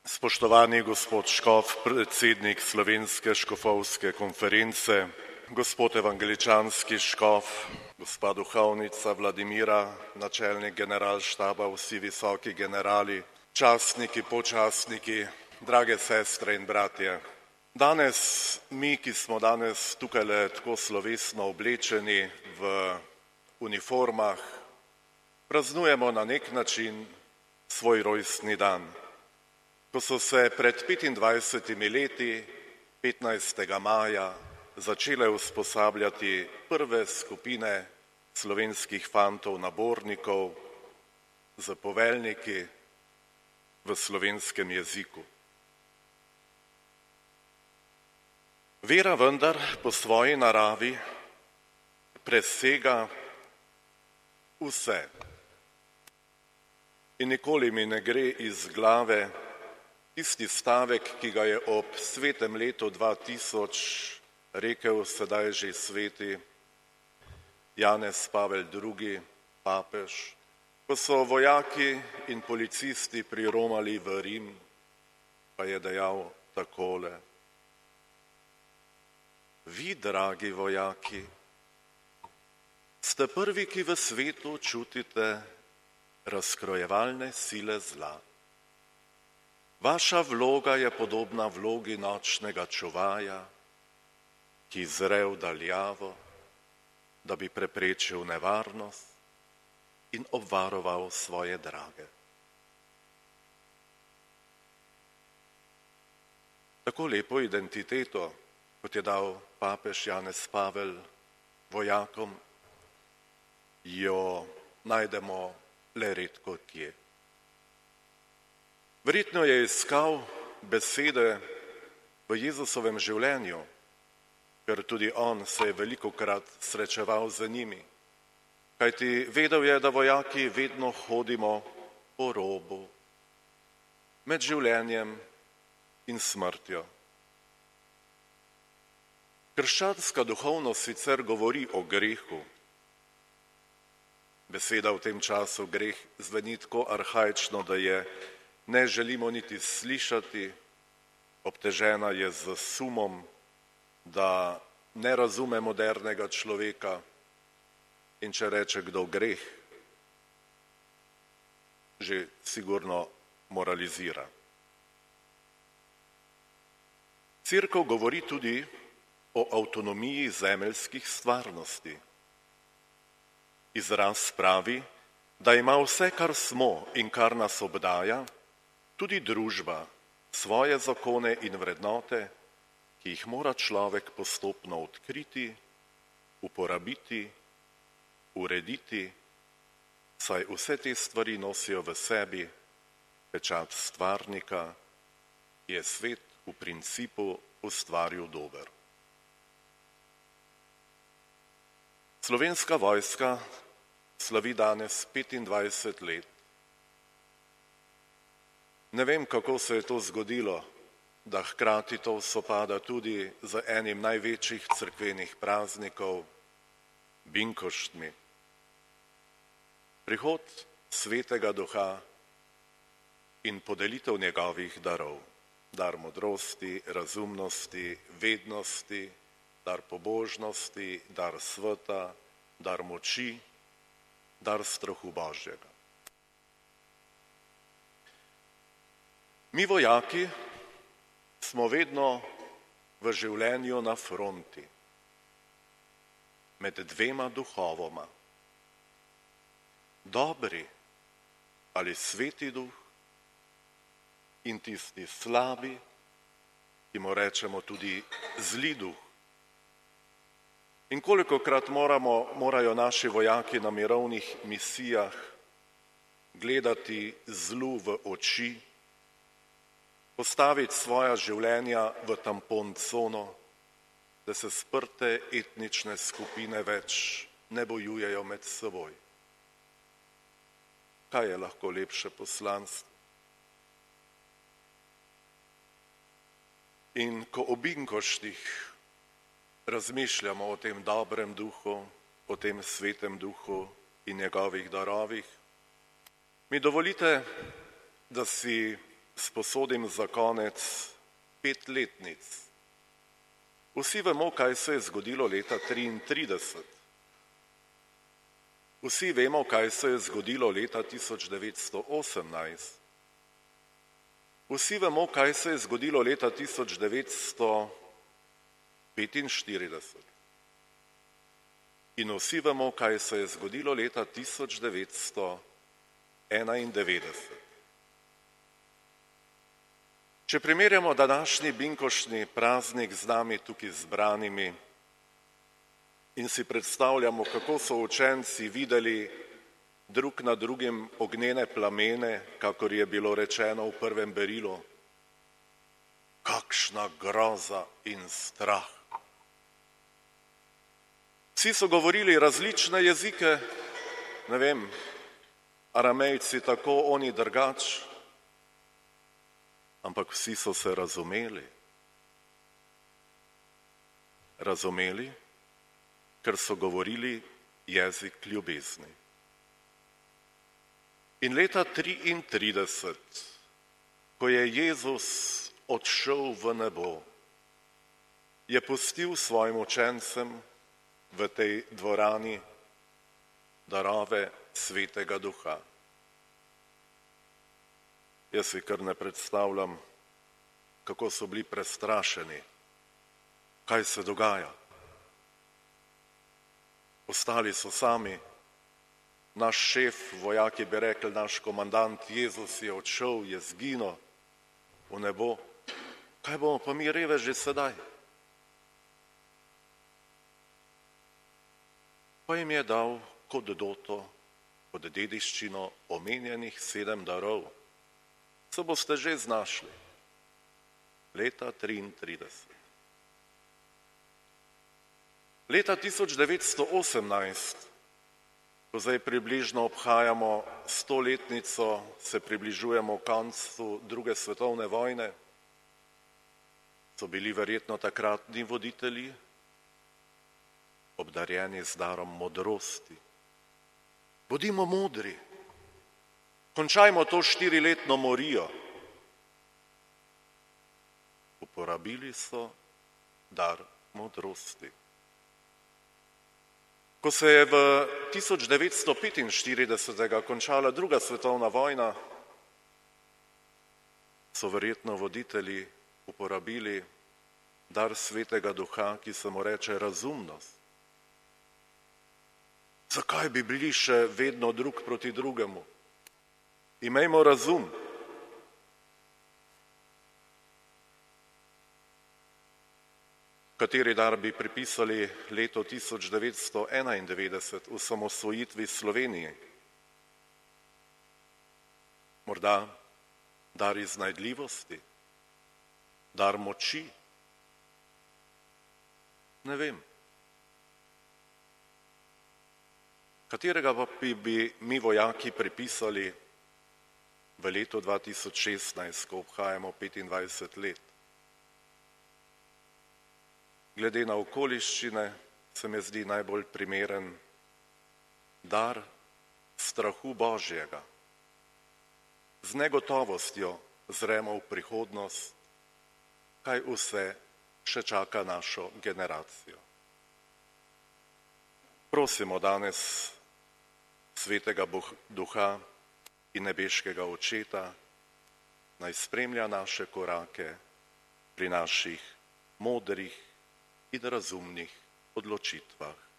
Spoštovani gospod Škof, predsednik Slovenske škofovske konference, gospod evangeličanski škof, gospa duhovnica Vladimira, načelnik generalštaba, vsi visoki generali, častniki, počastniki, drage sestre in bratje. Danes, mi, ki smo danes tukaj tako slovesno oblečeni v uniformah, praznujemo na nek način svoj rojstni dan. Ko so se pred 25 leti, 15. maja, začele usposabljati prve skupine slovenskih fantov nabornikov z poveljniki v slovenskem jeziku. Vera vendar po svoji naravi presega vse. In nikoli mi ne gre iz glave tisti stavek, ki ga je ob svetem letu 2000 rekel sedaj že sveti Janez Pavel II, papež, ko so vojaki in policisti priromali v Rim, pa je dejal takole: Vi, dragi vojaki, ste prvi, ki v svetu čutite razkrojevalne sile zla. Vaša vloga je podobna vlogi nočnega čuvaja, ki zre v daljavo, da bi preprečil nevarnost in obvaroval svoje drage. Tako lepo identiteto, kot je dal papež Janez Pavel vojakom, jo najdemo le redko kje. Verjetno je iskal besede v Jezusovem življenju, ker tudi on se je velikokrat srečeval z njimi, kajti vedel je, da vojaki vedno hodimo po robu med življenjem in smrtjo. Krščanska duhovnost sicer govori o grehu. Beseda v tem času greh zveni tako arhaično, da je ne želimo niti slišati, obtežena je z sumom, da ne razume modernega človeka in če reče kdo greh, že sigurno moralizira. Cerkev govori tudi o avtonomiji zemeljskih stvarnosti. Izraz pravi, da ima vse, kar smo in kar nas obdaja, tudi družba, svoje zakone in vrednote, ki jih mora človek postopno odkriti, uporabiti, urediti, saj vse te stvari nosijo v sebi pečat stvarnika, ki je svet v principu ustvaril dober. Slovenska vojska slavi danes 25 let. Ne vem, kako se je to zgodilo, da hkrati to sopada tudi z enim največjih cerkvenih praznikov, Binkoštmi. Prihod Svetega Duha in podelitev njegovih darov, dar modrosti, razumnosti, vednosti, dar pobožnosti, dar sveta, dar moči, dar strahu Božjega. Mi vojaki smo vedno v življenju na fronti, med dvema duhovoma. Dobri ali sveti duh in tisti slabi, ki mu rečemo tudi zli duh. In kolikokrat morajo naši vojaki na mirovnih misijah gledati zlu v oči, postaviti svoja življenja v tampon cono, da se sprte etnične skupine več ne bojujejo med seboj. Kaj je lahko lepše poslanstvo? In ko o Binkoštih razmišljamo o tem dobrem duhu, o tem svetem duhu in njegovih darovih, mi dovolite, da si sposodim za konec 5 letnic. Vsi vemo, kaj se je zgodilo leta 1933. Vsi vemo, kaj se je zgodilo leta 1918. Vsi vemo, kaj se je zgodilo leta 1945. In vsi vemo, kaj se je zgodilo leta 1991. Če primerjamo današnji binkoštni praznik z nami tukaj zbranimi in si predstavljamo, kako so učenci videli drug na drugim ognjene plamene, kakor je bilo rečeno v prvem berilu, kakšna groza in strah. Vsi so govorili različne jezike, ne vem, Aramejci tako, oni drugač, ampak vsi so se razumeli. Razumeli, ker so govorili jezik ljubezni. In leta 1933, ko je Jezus odšel v nebo, je pustil svojim učencem v tej dvorani darove Svetega Duha. Jaz si kar ne predstavljam, kako so bili prestrašeni, kaj se dogaja. Ostali so sami, naš šef, vojaki bi rekli, naš komandant Jezus je odšel, je zginil v nebo. Kaj bomo pa mi reveži sedaj? Pa jim je dal kot doto, kot dediščino omenjenih 7 darov. Se boste že znašli. Leta 1933. Leta 1918, ko zdaj približno obhajamo 100-letnico, se približujemo koncu 2. svetovne vojne, so bili verjetno takratni voditelji obdarjeni z darom modrosti. Bodimo modri, končajmo to 4-letno morijo. Uporabili so dar modrosti. Ko se je v 1945. končala 2. svetovna vojna, so verjetno voditelji uporabili dar Svetega Duha, ki se mu reče razumnost. Zakaj bi bili še vedno drug proti drugemu? Imejmo razum. Kateri dar bi pripisali leto 1991 v osamosvojitvi Sloveniji? Morda dar iznajdljivosti, dar moči? Ne vem. Katerega pa bi mi vojaki pripisali v letu 2016, ko obhajamo 25 let? Glede na okoliščine se mi zdi najbolj primeren dar strahu Božjega. Z negotovostjo zremo v prihodnost, kaj vse še čaka našo generacijo. Prosimo danes Svetega Duha in nebeškega Očeta, naj spremlja naše korake pri naših modrih in razumnih odločitvah.